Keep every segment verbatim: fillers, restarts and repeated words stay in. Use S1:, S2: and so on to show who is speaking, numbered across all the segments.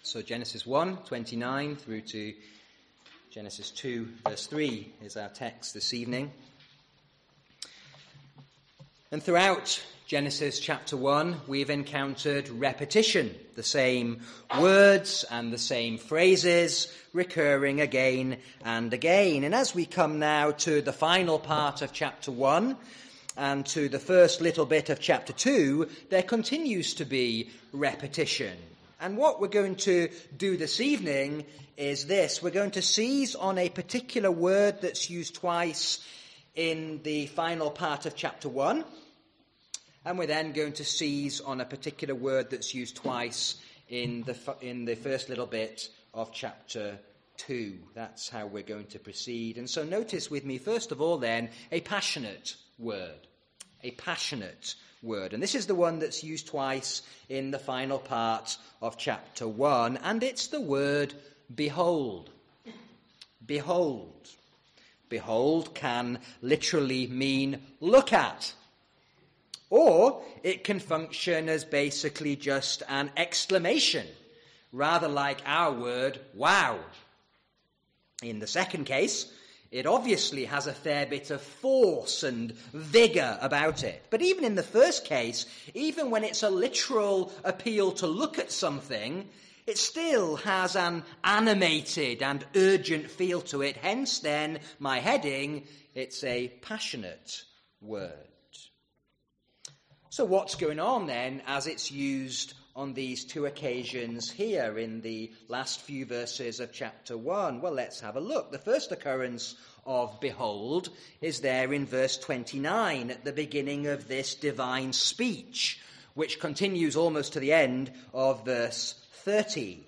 S1: So Genesis one, twenty-nine through to Genesis two, verse three is our text this evening. And throughout Genesis chapter one, we've encountered repetition, the same words and the same phrases recurring again and again. And as we come now to the final part of chapter one and to the first little bit of chapter two, there continues to be repetition. And what we're going to do this evening is this. We're going to seize on a particular word that's used twice in the final part of chapter one. And we're then going to seize on a particular word that's used twice in the in the first little bit of chapter two. That's how we're going to proceed. And so notice with me, first of all then, a passionate word. A passionate word. And this is the one that's used twice in the final part of chapter one. And it's the word behold. Behold. Behold can literally mean look at. Or it can function as basically just an exclamation, rather like our word, wow. In the second case, it obviously has a fair bit of force and vigour about it. But even in the first case, even when it's a literal appeal to look at something, it still has an animated and urgent feel to it. Hence, then, my heading, it's a passionate word. So what's going on then as it's used on these two occasions here in the last few verses of chapter one? Well, let's have a look. The first occurrence of behold is there in verse twenty-nine at the beginning of this divine speech, which continues almost to the end of verse thirty.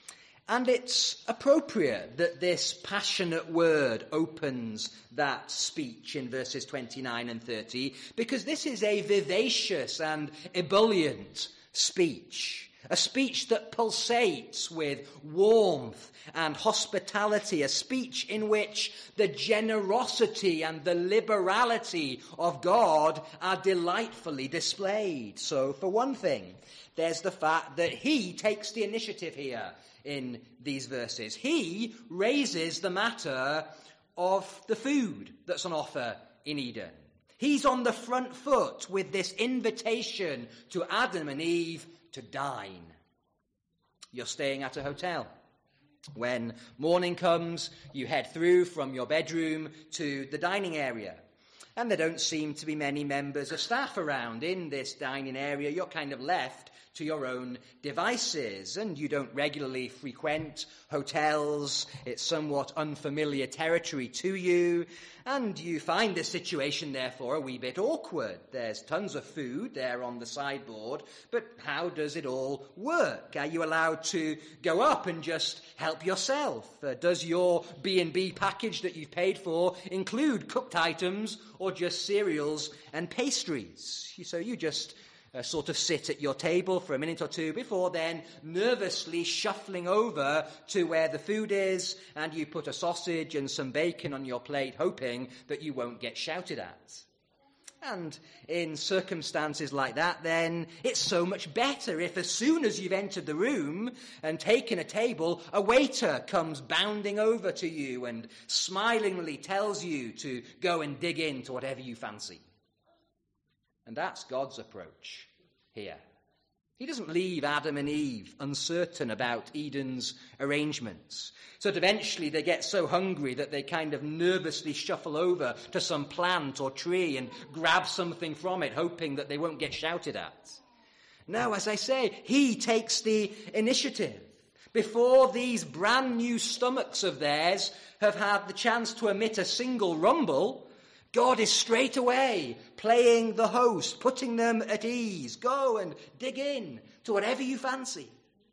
S1: And it's appropriate that this passionate word opens that speech in verses twenty-nine and thirty, because this is a vivacious and ebullient speech, a speech that pulsates with warmth and hospitality, a speech in which the generosity and the liberality of God are delightfully displayed. So, for one thing, there's the fact that he takes the initiative here in these verses. He raises the matter of the food that's on offer in Eden. He's on the front foot with this invitation to Adam and Eve to dine. You're staying at a hotel. When morning comes, you head through from your bedroom to the dining area. And there don't seem to be many members of staff around in this dining area. You're kind of left to your own devices, and you don't regularly frequent hotels. It's somewhat unfamiliar territory to you, and you find this situation, therefore, a wee bit awkward. There's tons of food there on the sideboard, but how does it all work? Are you allowed to go up and just help yourself? Uh, does your B and B package that you've paid for include cooked items or just cereals and pastries? So you just Uh, sort of sit at your table for a minute or two before then nervously shuffling over to where the food is, and you put a sausage and some bacon on your plate, hoping that you won't get shouted at. And in circumstances like that, then, it's so much better if as soon as you've entered the room and taken a table, a waiter comes bounding over to you and smilingly tells you to go and dig into whatever you fancy. And that's God's approach here. He doesn't leave Adam and Eve uncertain about Eden's arrangements, so that eventually they get so hungry that they kind of nervously shuffle over to some plant or tree and grab something from it, hoping that they won't get shouted at. No, as I say, he takes the initiative. Before these brand new stomachs of theirs have had the chance to emit a single rumble, God is straight away playing the host, putting them at ease. Go and dig in to whatever you fancy.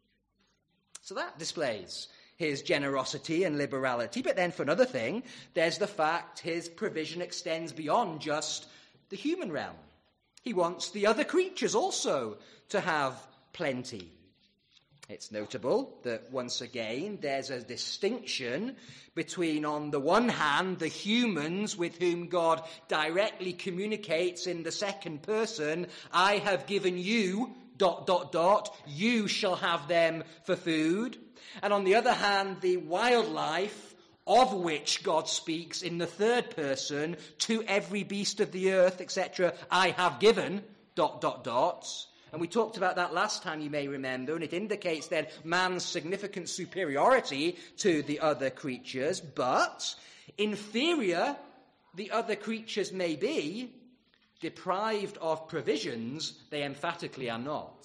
S1: So that displays his generosity and liberality. But then for another thing, there's the fact his provision extends beyond just the human realm. He wants the other creatures also to have plenty. It's notable that, once again, there's a distinction between, on the one hand, the humans with whom God directly communicates in the second person, I have given you dot, dot, dot, you shall have them for food. And on the other hand, the wildlife of which God speaks in the third person, to every beast of the earth, et cetera, I have given, dot, dot, dot. And we talked about that last time, you may remember, and it indicates then man's significant superiority to the other creatures, but inferior the other creatures may be, deprived of provisions, they emphatically are not.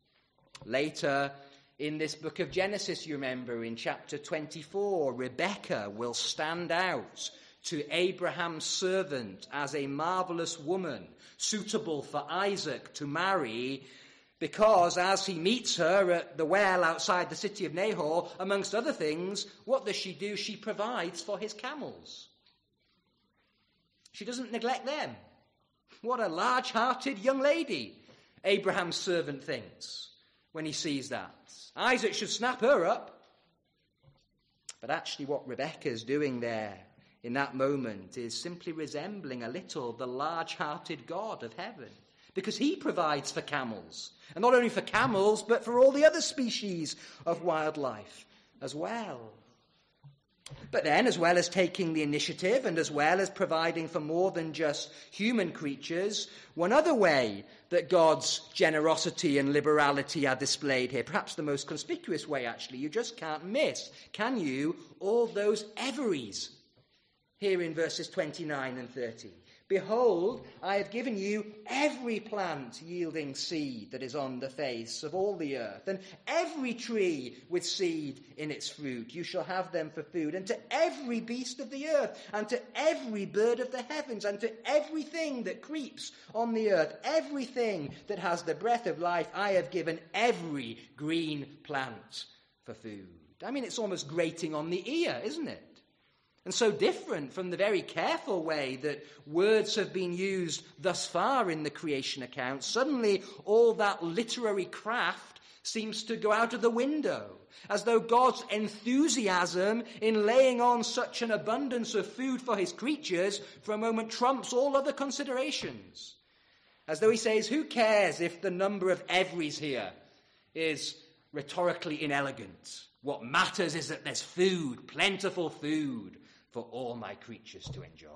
S1: Later in this book of Genesis, you remember, in chapter twenty-four, Rebekah will stand out to Abraham's servant as a marvelous woman, suitable for Isaac to marry, because as he meets her at the well outside the city of Nahor, amongst other things, what does she do? She provides for his camels. She doesn't neglect them. What a large-hearted young lady, Abraham's servant thinks when he sees that. Isaac should snap her up. But actually what Rebekah's doing there in that moment is simply resembling a little the large-hearted God of heaven, because he provides for camels, and not only for camels, but for all the other species of wildlife as well. But then, as well as taking the initiative and as well as providing for more than just human creatures, one other way that God's generosity and liberality are displayed here, perhaps the most conspicuous way actually, you just can't miss, can you, all those everys here in verses twenty-nine and thirty. Behold, I have given you every plant yielding seed that is on the face of all the earth, and every tree with seed in its fruit. You shall have them for food, and to every beast of the earth, and to every bird of the heavens, and to everything that creeps on the earth, everything that has the breath of life, I have given every green plant for food. I mean, it's almost grating on the ear, isn't it? And so different from the very careful way that words have been used thus far in the creation account, suddenly all that literary craft seems to go out of the window, as though God's enthusiasm in laying on such an abundance of food for his creatures for a moment trumps all other considerations. As though he says, who cares if the number of everys here is rhetorically inelegant? What matters is that there's food, plentiful food, for all my creatures to enjoy.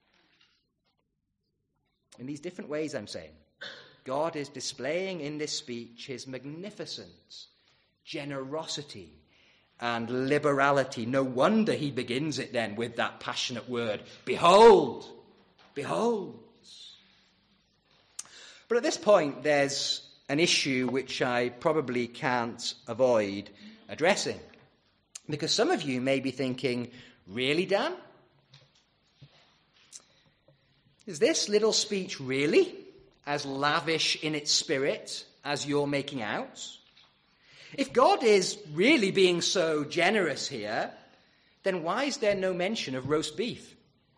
S1: In these different ways, I'm saying, God is displaying in this speech his magnificence, generosity, and liberality. No wonder he begins it then with that passionate word, behold, behold. But at this point, there's an issue which I probably can't avoid addressing, because some of you may be thinking, really, Dan? Is this little speech really as lavish in its spirit as you're making out? If God is really being so generous here, then why is there no mention of roast beef?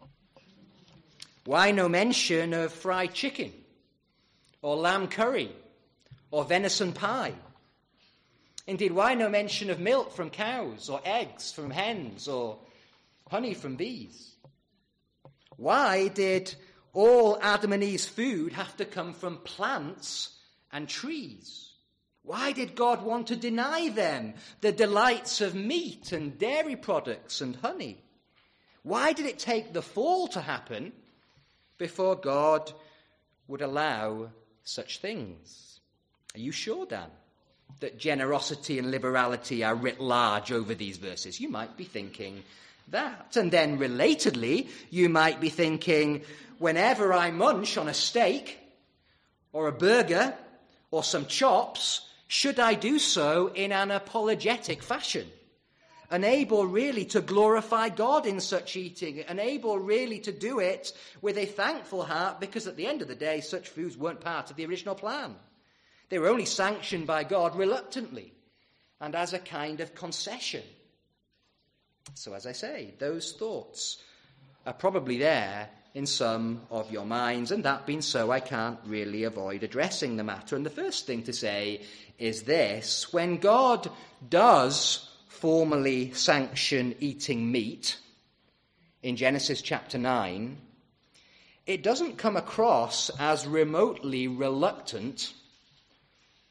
S1: Why no mention of fried chicken, or lamb curry, or venison pie? Indeed, why no mention of milk from cows, or eggs from hens, or honey from bees? Why did all Adam and Eve's food have to come from plants and trees? Why did God want to deny them the delights of meat and dairy products and honey? Why did it take the fall to happen before God would allow such things? Are you sure, Dan, that generosity and liberality are writ large over these verses? You might be thinking that. And then relatedly, you might be thinking, whenever I munch on a steak or a burger or some chops, should I do so in an apologetic fashion? Unable really to glorify God in such eating, unable really to do it with a thankful heart, because at the end of the day, such foods weren't part of the original plan. They were only sanctioned by God reluctantly and as a kind of concession. So as I say, those thoughts are probably there in some of your minds, and that being so, I can't really avoid addressing the matter. And the first thing to say is this: when God does formally sanction eating meat in Genesis chapter nine, it doesn't come across as remotely reluctant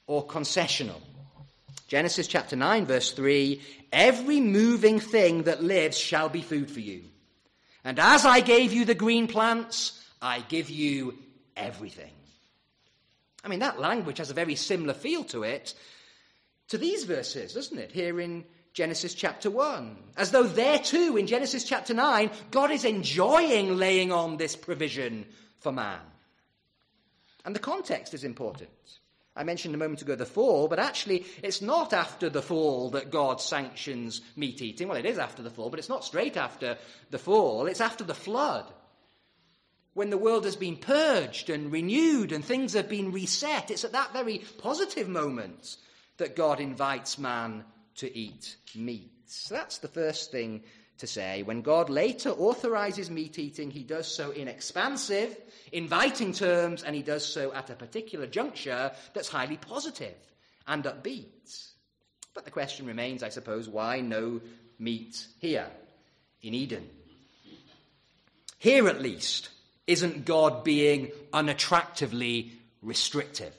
S1: or concessional. Genesis chapter nine, verse three, every moving thing that lives shall be food for you. And as I gave you the green plants, I give you everything. I mean, that language has a very similar feel to it to these verses, doesn't it? Here in Genesis chapter one. As though there too, in Genesis chapter nine, God is enjoying laying on this provision for man. And the context is important. I mentioned a moment ago the fall, but actually it's not after the fall that God sanctions meat eating. Well, it is after the fall, but it's not straight after the fall. It's after the flood, when the world has been purged and renewed and things have been reset. It's at that very positive moment that God invites man to eat meat. So that's the first thing to say. When God later authorizes meat eating, he does so in expansive, inviting terms, and he does so at a particular juncture that's highly positive and upbeat. But the question remains, I suppose, why no meat here in Eden? Here, at least, isn't God being unattractively restrictive?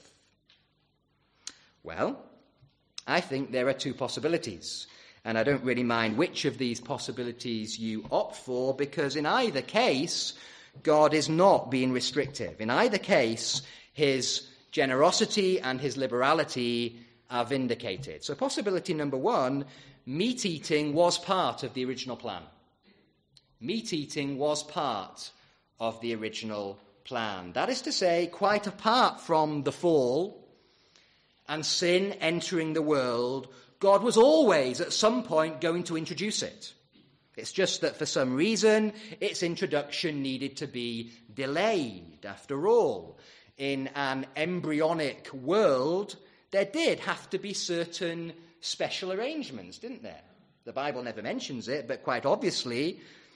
S1: Well, I think there are two possibilities. And I don't really mind which of these possibilities you opt for, because in either case, God is not being restrictive. In either case, his generosity and his liberality are vindicated. So possibility number one, meat eating was part of the original plan. Meat eating was part of the original plan. That is to say, quite apart from the fall and sin entering the world, God was always, at some point, going to introduce it. It's just that for some reason, its introduction needed to be delayed. After all, in an embryonic world, there did have to be certain special arrangements, didn't there? The Bible never mentions it, but quite obviously,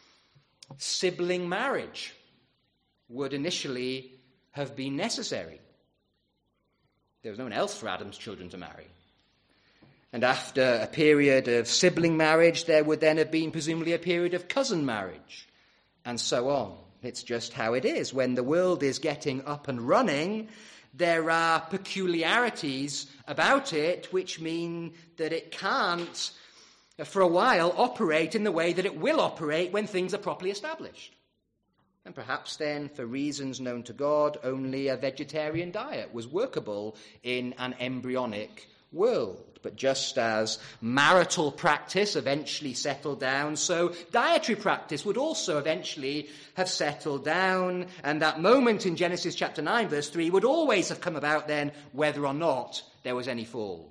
S1: sibling marriage would initially have been necessary. There was no one else for Adam's children to marry. And after a period of sibling marriage, there would then have been presumably a period of cousin marriage, and so on. It's just how it is. When the world is getting up and running, there are peculiarities about it which mean that it can't, for a while, operate in the way that it will operate when things are properly established. And perhaps then, for reasons known to God, only a vegetarian diet was workable in an embryonic world. But just as marital practice eventually settled down, so dietary practice would also eventually have settled down. And that moment in Genesis chapter nine, verse three, would always have come about then, whether or not there was any fall.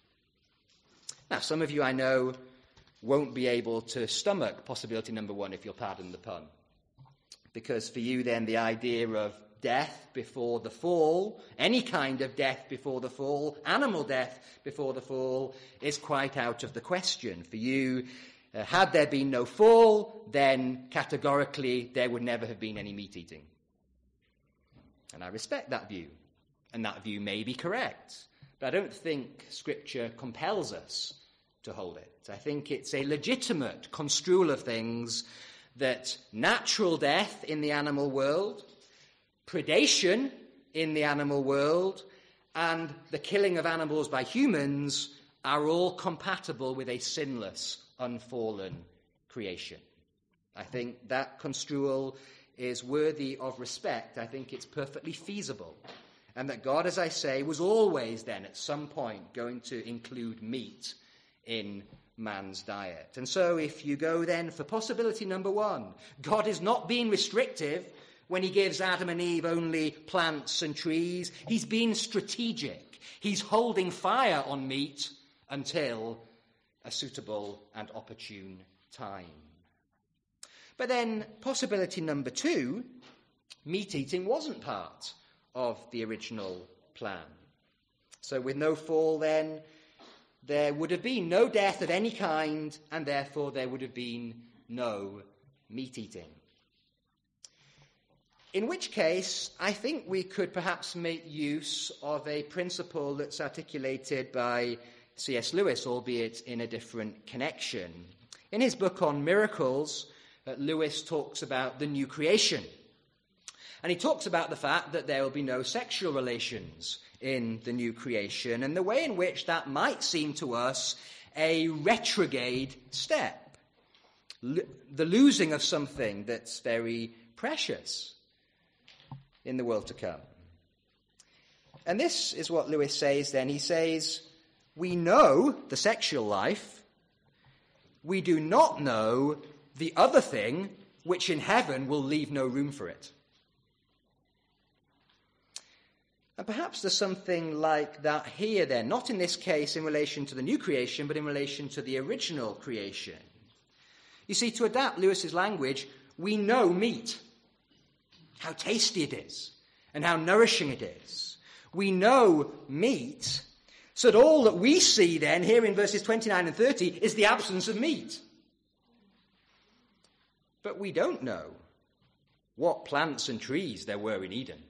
S1: Now, some of you I know won't be able to stomach possibility number one, if you'll pardon the pun. Because for you then the idea of death before the fall, any kind of death before the fall, animal death before the fall, is quite out of the question. For you, uh, had there been no fall, then categorically there would never have been any meat eating. And I respect that view, and that view may be correct, but I don't think Scripture compels us to hold it. I think it's a legitimate construal of things that natural death in the animal world, predation in the animal world, and the killing of animals by humans are all compatible with a sinless, unfallen creation. I think that construal is worthy of respect. I think it's perfectly feasible. And that God, as I say, was always then at some point going to include meat in man's diet. And so if you go then for possibility number one, God is not being restrictive when he gives Adam and Eve only plants and trees. He's being strategic. He's holding fire on meat until a suitable and opportune time. But then possibility number two, meat eating wasn't part of the original plan. So with no fall then, there would have been no death of any kind, and therefore there would have been no meat eating. In which case, I think we could perhaps make use of a principle that's articulated by C S Lewis, albeit in a different connection. In his book on miracles, uh, Lewis talks about the new creation. And he talks about the fact that there will be no sexual relations in the new creation, and the way in which that might seem to us a retrograde step, L- the losing of something that's very precious in the world to come. And this is what Lewis says then. He says, we know the sexual life, we do not know the other thing which in heaven will leave no room for it. And perhaps there's something like that here then, not in this case in relation to the new creation, but in relation to the original creation. You see, to adapt Lewis's language, we know meat, how tasty it is, and how nourishing it is. We know meat, so that all that we see then here in verses twenty-nine and thirty is the absence of meat. But we don't know what plants and trees there were in Eden,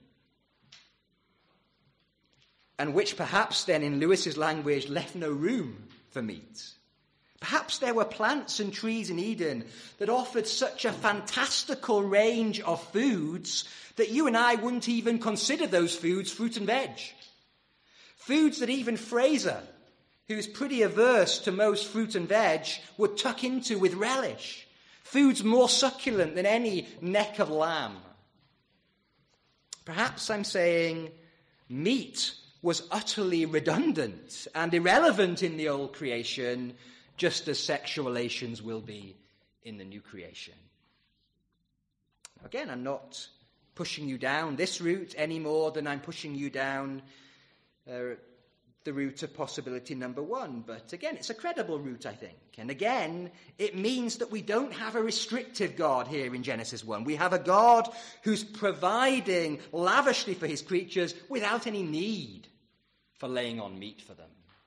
S1: and which perhaps then in Lewis's language left no room for meat. Perhaps there were plants and trees in Eden that offered such a fantastical range of foods that you and I wouldn't even consider those foods fruit and veg. Foods that even Fraser, who's pretty averse to most fruit and veg, would tuck into with relish. Foods more succulent than any neck of lamb. Perhaps I'm saying meat was utterly redundant and irrelevant in the old creation, just as sexual relations will be in the new creation. Again, I'm not pushing you down this route any more than I'm pushing you down uh, the route of possibility number one. But again, it's a credible route, I think. And again, it means that we don't have a restrictive God here in Genesis one. We have a God who's providing lavishly for his creatures without any need for laying on meat for them.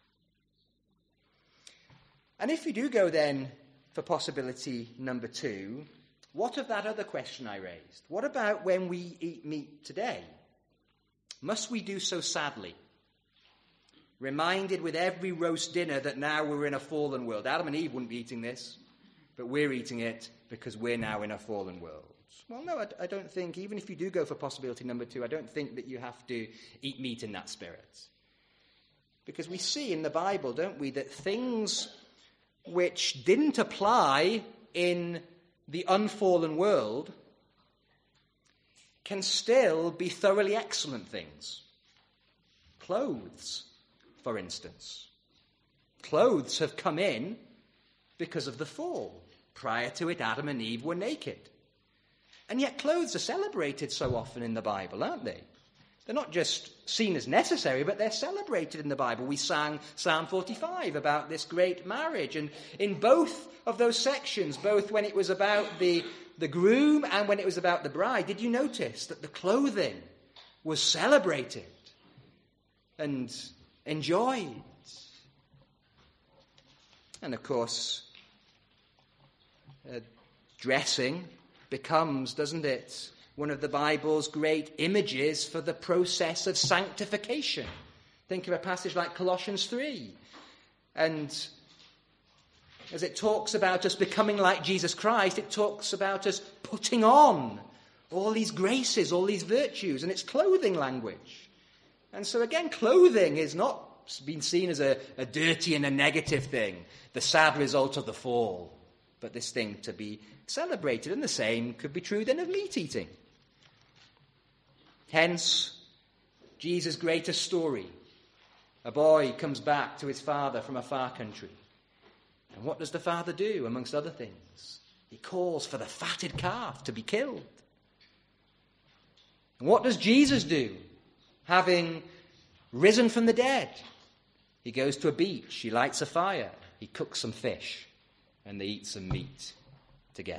S1: And if we do go then for possibility number two, what of that other question I raised? What about when we eat meat today? Must we do so sadly? Reminded with every roast dinner that now we're in a fallen world. Adam and Eve wouldn't be eating this, but we're eating it because we're now in a fallen world. Well, no, I, I don't think, even if you do go for possibility number two, I don't think that you have to eat meat in that spirit. Because we see in the Bible, don't we, that things which didn't apply in the unfallen world can still be thoroughly excellent things. Clothes, for instance. Clothes have come in because of the fall. Prior to it, Adam and Eve were naked. And yet clothes are celebrated so often in the Bible, aren't they? They're not just seen as necessary, but they're celebrated in the Bible. We sang Psalm forty-five about this great marriage. And in both of those sections, both when it was about the, the groom and when it was about the bride, did you notice that the clothing was celebrated and enjoyed? And of course, uh, dressing becomes, doesn't it, one of the Bible's great images for the process of sanctification. Think of a passage like Colossians three. And as it talks about us becoming like Jesus Christ, it talks about us putting on all these graces, all these virtues, and it's clothing language. And so again, clothing is not been seen as a, a dirty and a negative thing, the sad result of the fall, but this thing to be celebrated. And the same could be true then of meat eating. Hence, Jesus' greatest story. A boy comes back to his father from a far country. And what does the father do, amongst other things? He calls for the fatted calf to be killed. And what does Jesus do, having risen from the dead? He goes to a beach, he lights a fire, he cooks some fish, and they eat some meat together.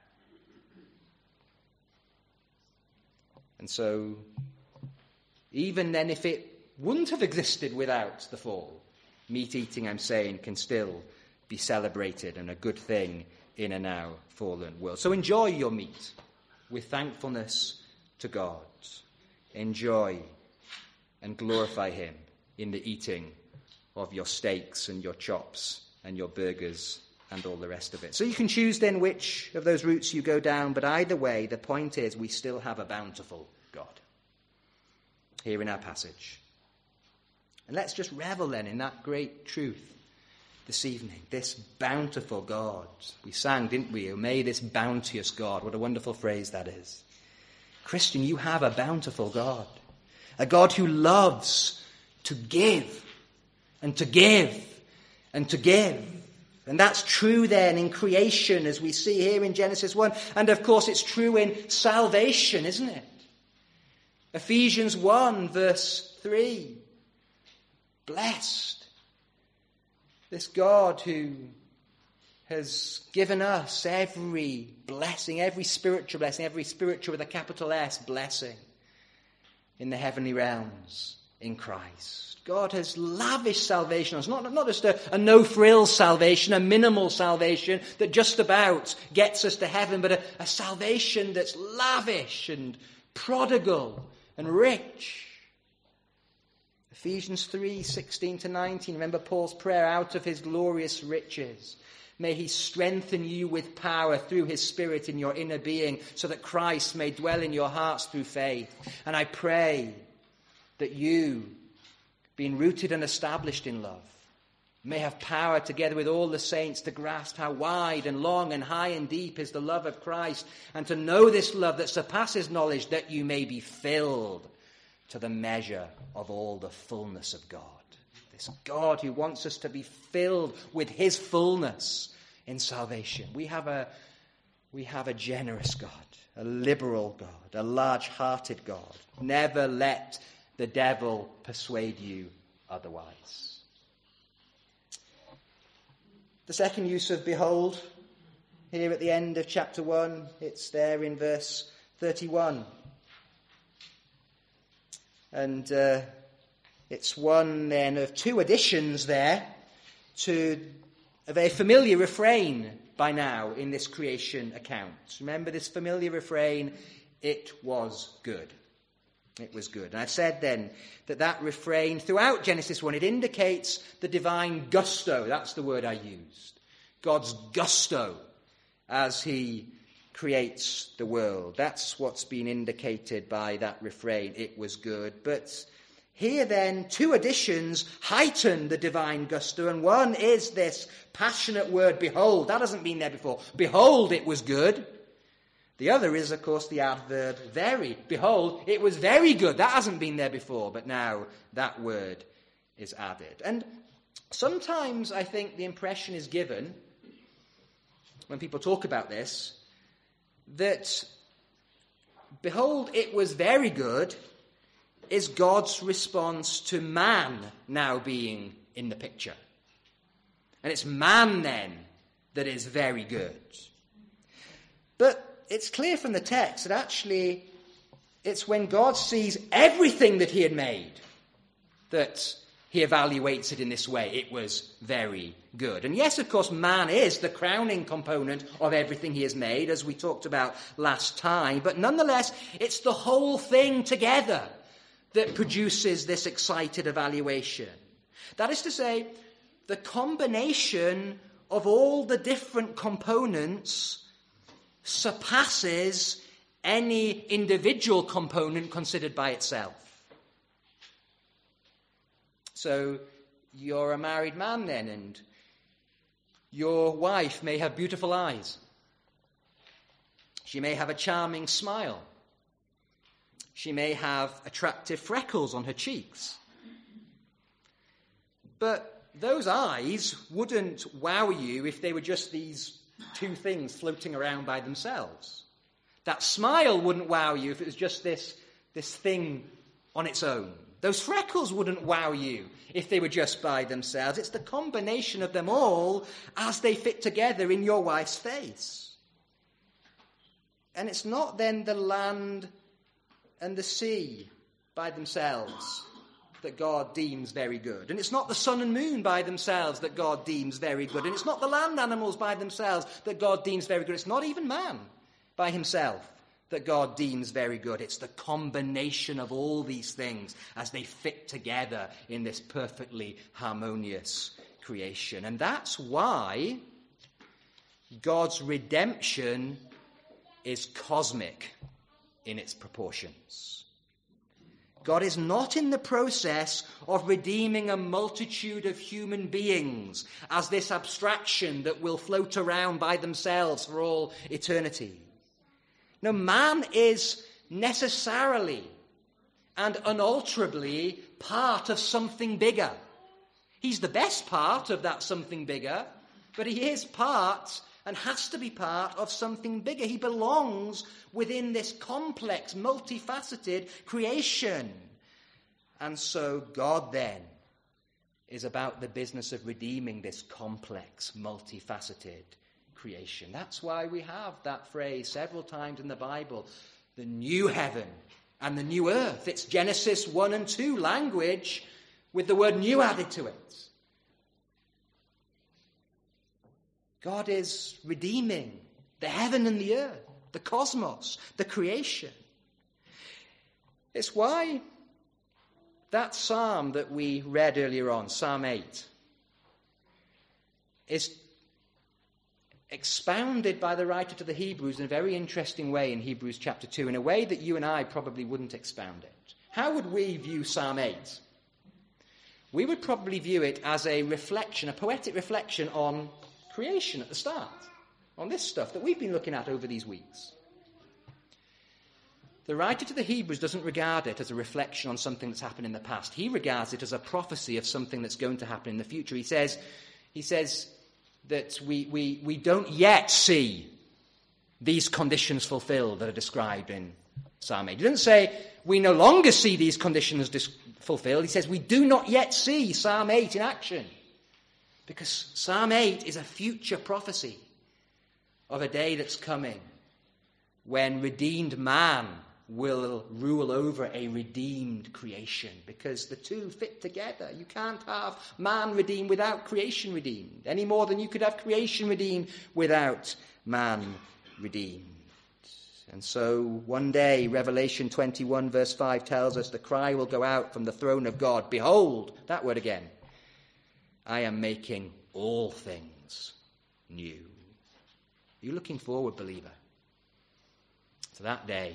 S1: And so, even then, if it wouldn't have existed without the fall, meat eating, I'm saying, can still be celebrated and a good thing in a now fallen world. So enjoy your meat with thankfulness to God. Enjoy and glorify him in the eating of your steaks and your chops and your burgers and all the rest of it. So you can choose then which of those routes you go down, but either way, the point is we still have a bountiful God here in our passage. And let's just revel then in that great truth this evening. This bountiful God. We sang, didn't we? May this bounteous God. What a wonderful phrase that is. Christian, you have a bountiful God. A God who loves to give and to give and to give. And that's true then in creation, as we see here in Genesis one. And of course it's true in salvation, isn't it? Ephesians one verse three. Blessed. This God who has given us every blessing, every spiritual blessing, every spiritual with a capital S blessing in the heavenly realms in Christ. God has lavished salvation on us, not, not just a, a no-frills salvation, a minimal salvation that just about gets us to heaven, but a, a salvation that's lavish and prodigal and rich. Ephesians three, sixteen to nineteen. Remember Paul's prayer, out of his glorious riches. May he strengthen you with power through his Spirit in your inner being, so that Christ may dwell in your hearts through faith. And I pray that you, being rooted and established in love, may have power together with all the saints to grasp how wide and long and high and deep is the love of Christ, and to know this love that surpasses knowledge, that you may be filled to the measure of all the fullness of God. This God who wants us to be filled with his fullness in salvation. We have a, we have a generous God, a liberal God, a large-hearted God. Never let the devil persuade you otherwise. The second use of behold, here at the end of chapter one, it's there in verse thirty-one. And uh, it's one then of two additions there to a very familiar refrain by now in this creation account. Remember this familiar refrain, it was good. It was good. And I've said then that that refrain throughout Genesis one, it indicates the divine gusto. That's the word I used. God's gusto as he creates the world. That's what's been indicated by that refrain. It was good. But here then, two additions heighten the divine gusto, and one is this passionate word, behold. That hasn't been there before. Behold, it was good. The other is, of course, the adverb very. Behold, it was very good. That hasn't been there before, but now that word is added. And sometimes I think the impression is given, when people talk about this, that behold, it was very good is God's response to man now being in the picture. And it's man then that is very good. But it's clear from the text that actually it's when God sees everything that he had made that he evaluates it in this way. It was very good. And yes, of course, man is the crowning component of everything he has made, as we talked about last time. But nonetheless, it's the whole thing together that produces this excited evaluation. That is to say, the combination of all the different components surpasses any individual component considered by itself. So you're a married man then, and your wife may have beautiful eyes. She may have a charming smile. She may have attractive freckles on her cheeks. But those eyes wouldn't wow you if they were just these two things floating around by themselves. That smile wouldn't wow you if it was just this, this thing on its own. Those freckles wouldn't wow you if they were just by themselves. It's the combination of them all as they fit together in your wife's face. And it's not then the land and the sea by themselves that God deems very good. And it's not the sun and moon by themselves that God deems very good. And it's not the land animals by themselves that God deems very good. It's not even man by himself that God deems very good. It's the combination of all these things as they fit together in this perfectly harmonious creation. And that's why God's redemption is cosmic in its proportions. God is not in the process of redeeming a multitude of human beings as this abstraction that will float around by themselves for all eternity. No, man is necessarily and unalterably part of something bigger. He's the best part of that something bigger, but he is part and has to be part of something bigger. He belongs within this complex, multifaceted creation. And so God then is about the business of redeeming this complex, multifaceted creation. That's why we have that phrase several times in the Bible, the new heaven and the new earth. It's Genesis one and two language with the word new added to it. God is redeeming the heaven and the earth, the cosmos, the creation. It's why that psalm that we read earlier on, Psalm eight, is expounded by the writer to the Hebrews in a very interesting way in Hebrews chapter two, in a way that you and I probably wouldn't expound it. How would we view Psalm eight? We would probably view it as a reflection, a poetic reflection on creation at the start, on this stuff that we've been looking at over these weeks. The writer to the Hebrews doesn't regard it as a reflection on something that's happened in the past. He regards it as a prophecy of something that's going to happen in the future. He says, he says that we, we, we don't yet see these conditions fulfilled that are described in Psalm eight. He doesn't say we no longer see these conditions dis- fulfilled. He says we do not yet see Psalm eight in action. Because Psalm eight is a future prophecy of a day that's coming when redeemed man will rule over a redeemed creation. Because the two fit together. You can't have man redeemed without creation redeemed, any more than you could have creation redeemed without man redeemed. And so one day, Revelation twenty-one verse five tells us the cry will go out from the throne of God. Behold, that word again. I am making all things new. Are you looking forward, believer, to that day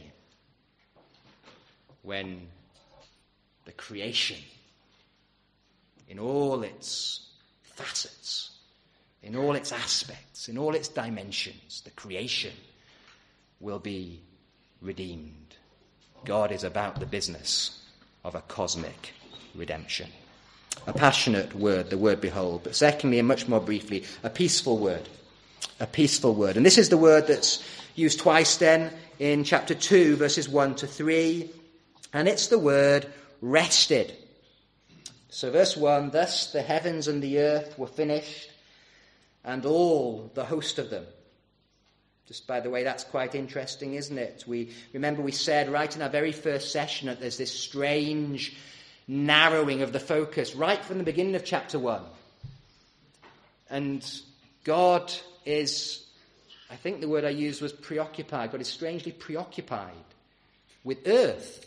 S1: when the creation, in all its facets, in all its aspects, in all its dimensions, the creation will be redeemed? God is about the business of a cosmic redemption. A passionate word, the word behold. But secondly, and much more briefly, a peaceful word. A peaceful word. And this is the word that's used twice then in chapter two, verses one to three. And it's the word rested. So verse one, thus the heavens and the earth were finished, and all the host of them. Just by the way, that's quite interesting, isn't it? We remember we said right in our very first session that there's this strange narrowing of the focus right from the beginning of chapter one. And God is, I think the word I used was preoccupied. God is strangely preoccupied with earth.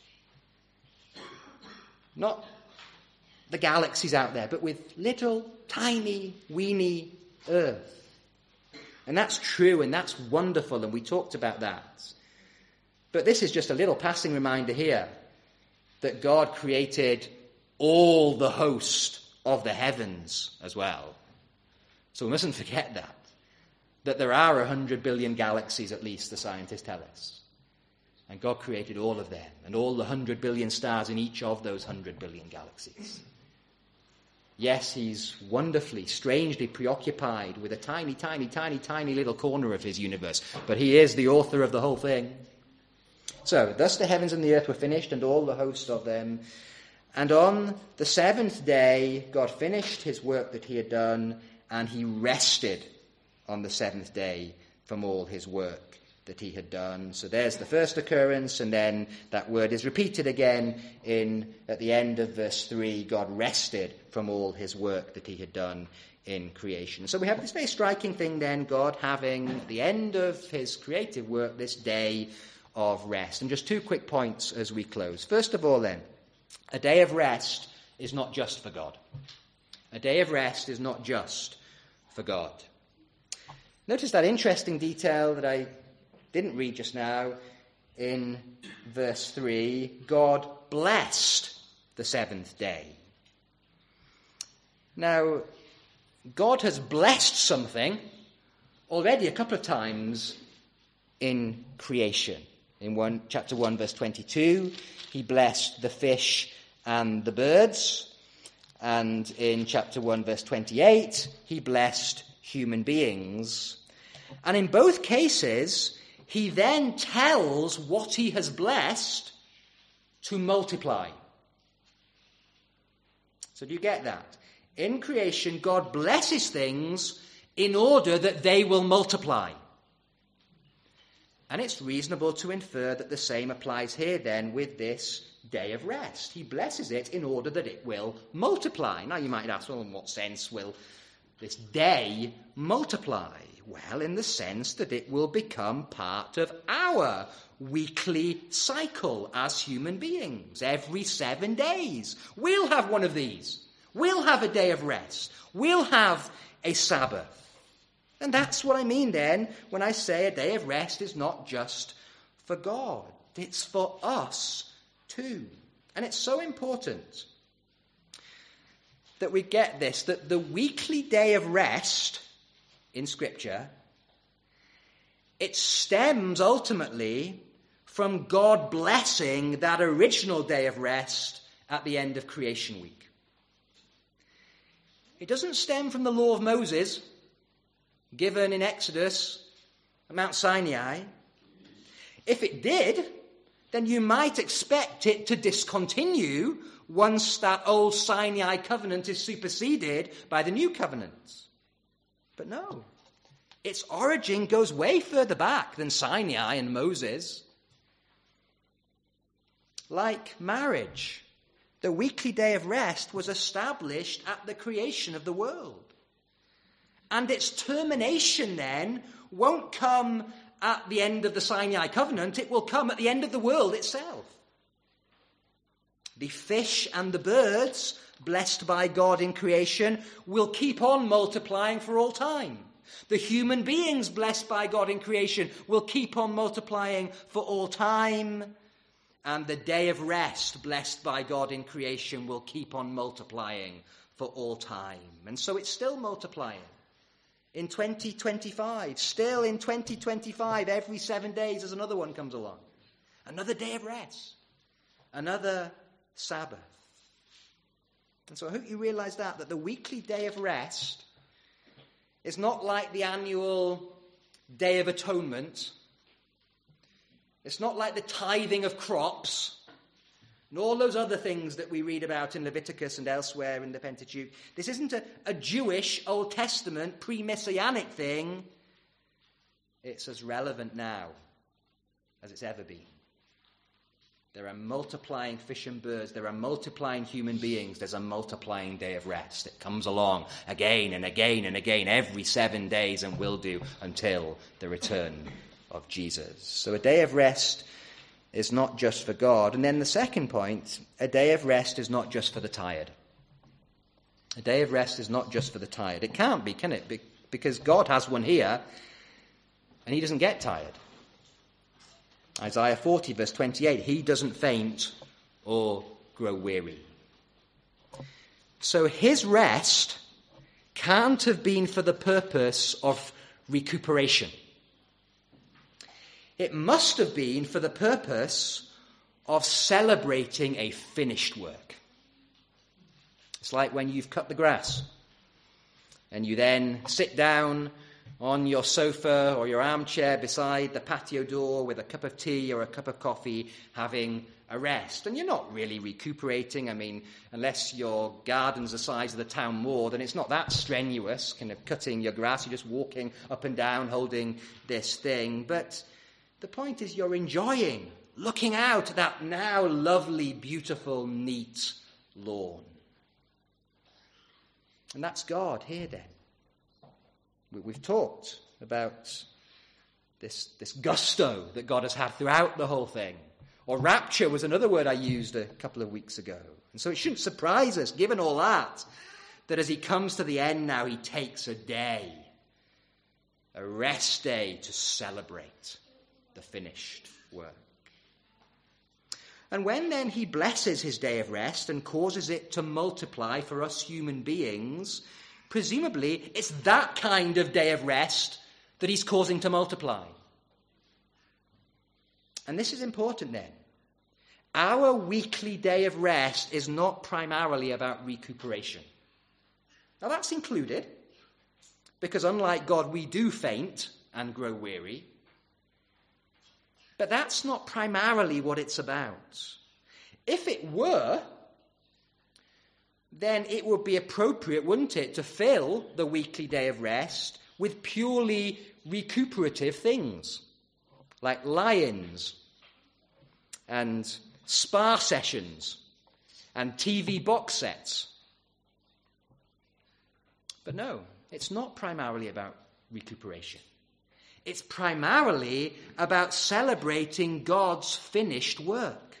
S1: Not the galaxies out there, but with little, tiny, weeny earth. And that's true and that's wonderful, and we talked about that. But this is just a little passing reminder here that God created all the host of the heavens as well. So we mustn't forget that. That there are a hundred billion galaxies at least, the scientists tell us. And God created all of them, and all the hundred billion stars in each of those hundred billion galaxies. Yes, he's wonderfully, strangely preoccupied with a tiny, tiny, tiny, tiny little corner of his universe. But he is the author of the whole thing. So, thus the heavens and the earth were finished, and all the host of them. And on the seventh day, God finished his work that he had done, and he rested on the seventh day from all his work that he had done. So there's the first occurrence, and then that word is repeated again in at the end of verse three. God rested from all his work that he had done in creation. So we have this very striking thing then, God having at the end of his creative work this day of rest. And just two quick points as we close. First of all then, a day of rest is not just for God. A day of rest is not just for God. Notice that interesting detail that I didn't read just now. in verse three, God blessed the seventh day. Now, God has blessed something already a couple of times in creation. In one, chapter one, verse twenty-two, he blessed the fish and the birds. And in chapter one, verse twenty-eight, he blessed human beings. And in both cases, he then tells what he has blessed to multiply. So do you get that? In creation, God blesses things in order that they will multiply. And it's reasonable to infer that the same applies here then with this day of rest. He blesses it in order that it will multiply. Now you might ask, well, in what sense will this day multiply? Well, in the sense that it will become part of our weekly cycle as human beings. Every seven days, we'll have one of these. We'll have a day of rest. We'll have a Sabbath. And that's what I mean then when I say a day of rest is not just for God. It's for us too. And it's so important that we get this, that the weekly day of rest in Scripture, it stems ultimately from God blessing that original day of rest at the end of creation week. It doesn't stem from the law of Moses, given in Exodus at Mount Sinai. If it did, then you might expect it to discontinue once that old Sinai covenant is superseded by the new covenant. But no, its origin goes way further back than Sinai and Moses. Like marriage, the weekly day of rest was established at the creation of the world. And its termination then won't come at the end of the Sinai covenant, it will come at the end of the world itself. The fish and the birds, blessed by God in creation, will keep on multiplying for all time. The human beings, blessed by God in creation, will keep on multiplying for all time. And the day of rest, blessed by God in creation, will keep on multiplying for all time. And so it's still multiplying. In twenty twenty-five, still in twenty twenty-five, every seven days as another one comes along. Another day of rest. Another Sabbath. And so I hope you realize that, that the weekly day of rest is not like the annual Day of Atonement. It's not like the tithing of crops and all those other things that we read about in Leviticus and elsewhere in the Pentateuch. This isn't a, a Jewish Old Testament pre-Messianic thing. It's as relevant now as it's ever been. There are multiplying fish and birds. There are multiplying human beings. There's a multiplying day of rest. It comes along again and again and again every seven days and will do until the return of Jesus. So a day of rest is not just for God. And then the second point, a day of rest is not just for the tired. A day of rest is not just for the tired. It can't be, can it? Because God has one here and he doesn't get tired. Isaiah forty, verse twenty-eight, he doesn't faint or grow weary. So his rest can't have been for the purpose of recuperation. It must have been for the purpose of celebrating a finished work. It's like when you've cut the grass and you then sit down on your sofa or your armchair beside the patio door with a cup of tea or a cup of coffee, having a rest. And you're not really recuperating. I mean, unless your garden's the size of the town moor, then it's not that strenuous, kind of cutting your grass. You're just walking up and down, holding this thing. But the point is you're enjoying looking out at that now lovely, beautiful, neat lawn. And that's God here then. We've talked about this, this gusto that God has had throughout the whole thing. Or rapture was another word I used a couple of weeks ago. And so it shouldn't surprise us, given all that, that as he comes to the end now, he takes a day, a rest day to celebrate the finished work. And when then he blesses his day of rest and causes it to multiply for us human beings, presumably it's that kind of day of rest that he's causing to multiply. And this is important then. Our weekly day of rest is not primarily about recuperation. Now that's included, because unlike God, we do faint and grow weary. But that's not primarily what it's about. If it were, then it would be appropriate, wouldn't it, to fill the weekly day of rest with purely recuperative things, like lions and spa sessions and T V box sets. But no, it's not primarily about recuperation. It's primarily about celebrating God's finished work.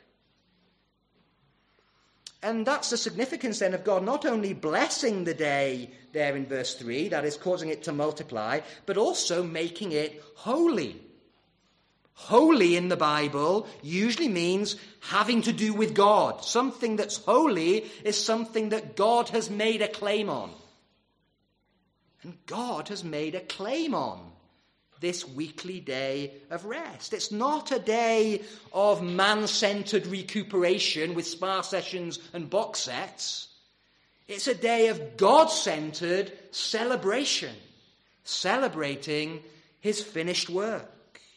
S1: And that's the significance then of God not only blessing the day there in verse three, that is causing it to multiply, but also making it holy. Holy in the Bible usually means having to do with God. Something that's holy is something that God has made a claim on. And God has made a claim on this weekly day of rest. It's not a day of man-centered recuperation with spa sessions and box sets. It's a day of God-centered celebration, celebrating his finished work.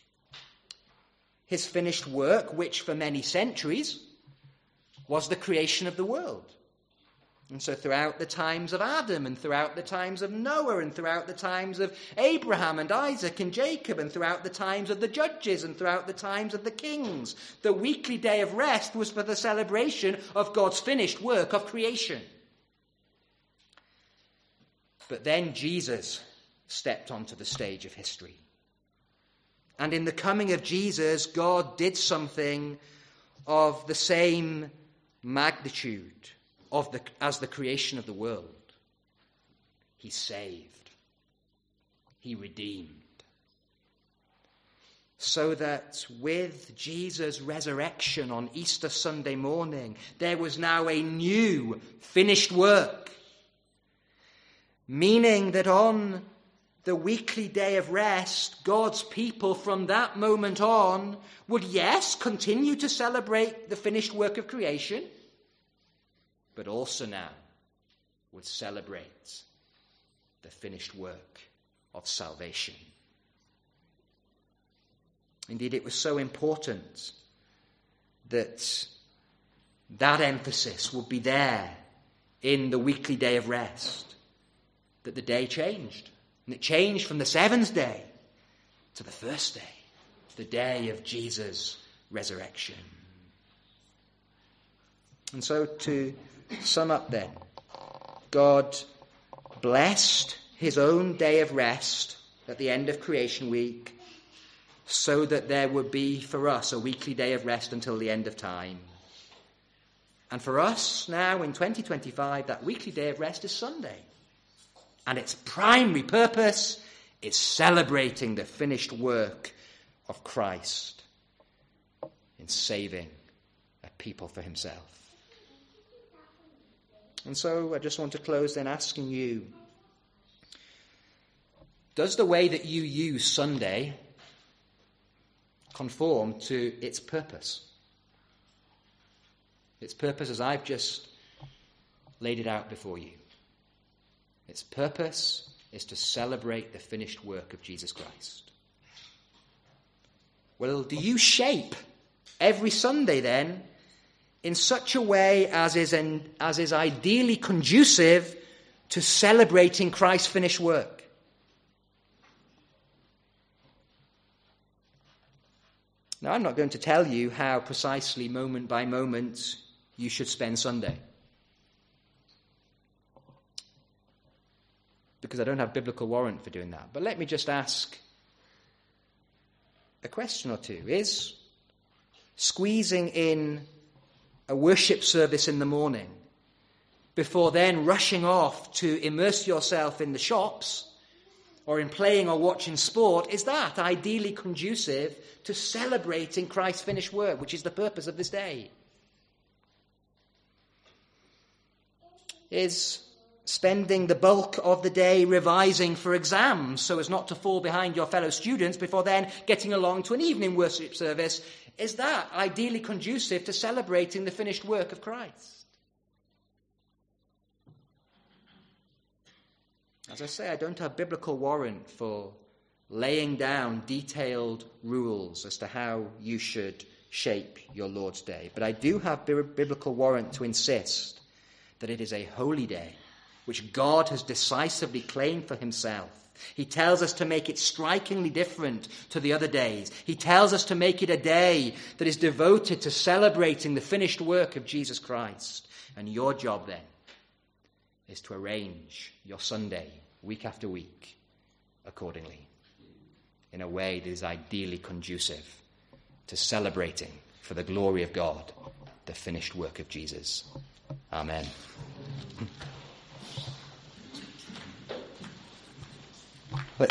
S1: His finished work, which for many centuries was the creation of the world. And so throughout the times of Adam and throughout the times of Noah and throughout the times of Abraham and Isaac and Jacob and throughout the times of the judges and throughout the times of the kings, the weekly day of rest was for the celebration of God's finished work of creation. But then Jesus stepped onto the stage of history. And in the coming of Jesus, God did something of the same magnitude of the, as the creation of the world. He saved. He redeemed. So that with Jesus' resurrection on Easter Sunday morning, there was now a new finished work. Meaning that on the weekly day of rest, God's people from that moment on would, yes, continue to celebrate the finished work of creation, but also now would celebrate the finished work of salvation. Indeed, it was so important that that emphasis would be there in the weekly day of rest, that the day changed. And it changed from the seventh day to the first day, the day of Jesus' resurrection. And so to sum up then, God blessed his own day of rest at the end of creation week so that there would be for us a weekly day of rest until the end of time. And for us now in twenty twenty-five, that weekly day of rest is Sunday. And its primary purpose is celebrating the finished work of Christ in saving a people for himself. And so I just want to close then asking you, does the way that you use Sunday conform to its purpose? Its purpose as I've just laid it out before you. Its purpose is to celebrate the finished work of Jesus Christ. Well, do you shape every Sunday then in such a way as is, in, as is ideally conducive to celebrating Christ's finished work? Now, I'm not going to tell you how precisely, moment by moment, you should spend Sunday, because I don't have biblical warrant for doing that. But let me just ask a question or two. Is squeezing in a worship service in the morning before then rushing off to immerse yourself in the shops or in playing or watching sport, is that ideally conducive to celebrating Christ's finished work, which is the purpose of this day? is spending the bulk of the day revising for exams so as not to fall behind your fellow students before then getting along to an evening worship service, is that ideally conducive to celebrating the finished work of Christ? As I say, I don't have biblical warrant for laying down detailed rules as to how you should shape your Lord's Day. But I do have biblical warrant to insist that it is a holy day, which God has decisively claimed for himself. He tells us to make it strikingly different to the other days. He tells us to make it a day that is devoted to celebrating the finished work of Jesus Christ. And your job then is to arrange your Sunday, week after week, accordingly, in a way that is ideally conducive to celebrating for the glory of God the finished work of Jesus. Amen.